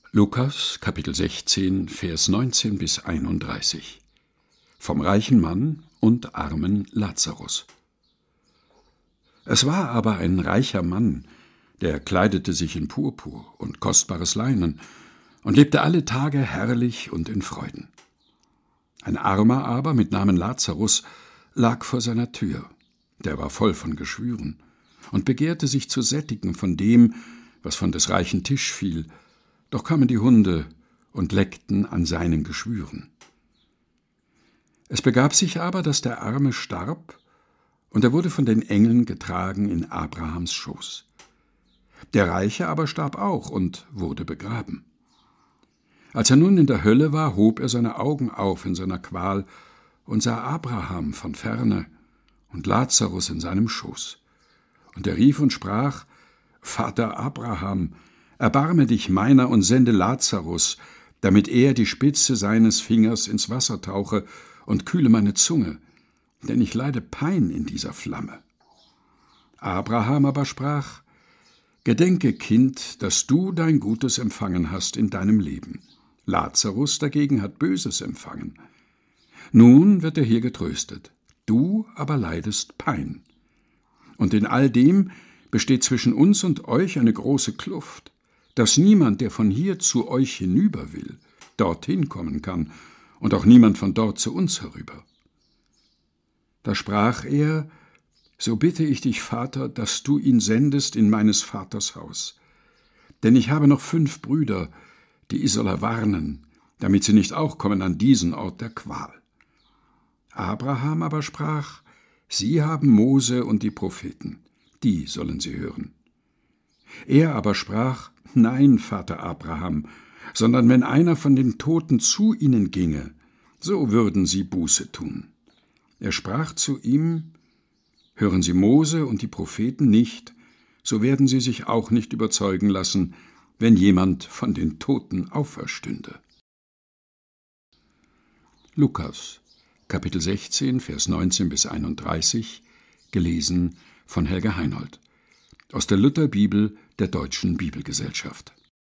Lukas, Kapitel 16, Vers 19 bis 31. Vom reichen Mann und armen Lazarus. Es war aber ein reicher Mann, der kleidete sich in Purpur und kostbares Leinen und lebte alle Tage herrlich und in Freuden. Ein Armer aber mit Namen Lazarus lag vor seiner Tür, der war voll von Geschwüren und begehrte sich zu sättigen von dem, was von des reichen Tisch fiel, doch kamen die Hunde und leckten an seinen Geschwüren. Es begab sich aber, dass der Arme starb, und er wurde von den Engeln getragen in Abrahams Schoß. Der Reiche aber starb auch und wurde begraben. Als er nun in der Hölle war, hob er seine Augen auf in seiner Qual und sah Abraham von ferne und Lazarus in seinem Schoß. Und er rief und sprach: Vater Abraham, erbarme dich meiner und sende Lazarus, damit er die Spitze seines Fingers ins Wasser tauche und kühle meine Zunge, denn ich leide Pein in dieser Flamme. Abraham aber sprach: Gedenke, Kind, dass du dein Gutes empfangen hast in deinem Leben. Lazarus dagegen hat Böses empfangen. Nun wird er hier getröstet, du aber leidest Pein. Und in all dem besteht zwischen uns und euch eine große Kluft, dass niemand, der von hier zu euch hinüber will, dorthin kommen kann, und auch niemand von dort zu uns herüber. Da sprach er: So bitte ich dich, Vater, dass du ihn sendest in meines Vaters Haus. Denn ich habe noch 5 Brüder, die ich soll warnen, damit sie nicht auch kommen an diesen Ort der Qual. Abraham aber sprach: Sie haben Mose und die Propheten, die sollen sie hören. Er aber sprach: Nein, Vater Abraham, sondern wenn einer von den Toten zu ihnen ginge, so würden sie Buße tun. Er sprach zu ihm: Hören Sie Mose und die Propheten nicht, so werden sie sich auch nicht überzeugen lassen, wenn jemand von den Toten auferstünde. Lukas, Kapitel 16, Vers 19 bis 31, gelesen von Helga Heinold. Aus der Lutherbibel der Deutschen Bibelgesellschaft.